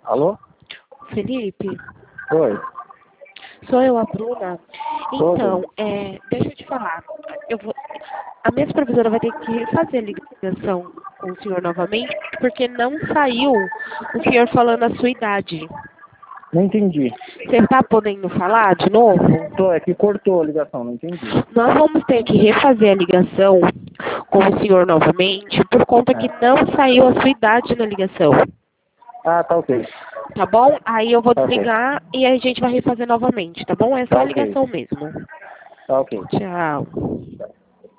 Alô? Felipe, Oi. sou eu, a Bruna. Oi, Então, Bruna. deixa eu te falar. A minha supervisora vai ter que refazer a ligação com o senhor novamente, porque não saiu o senhor falando a sua idade. Não entendi. Você está podendo falar de novo? Tô, é que cortou a ligação, não entendi. Nós vamos ter que refazer a ligação com o senhor novamente, por conta que não saiu a sua idade na ligação. Ah, tá ok. Tá bom? Aí eu vou Tá ok. desligar e a gente vai refazer novamente, tá bom? É só Tá a ok. ligação mesmo. Tá ok. Tchau.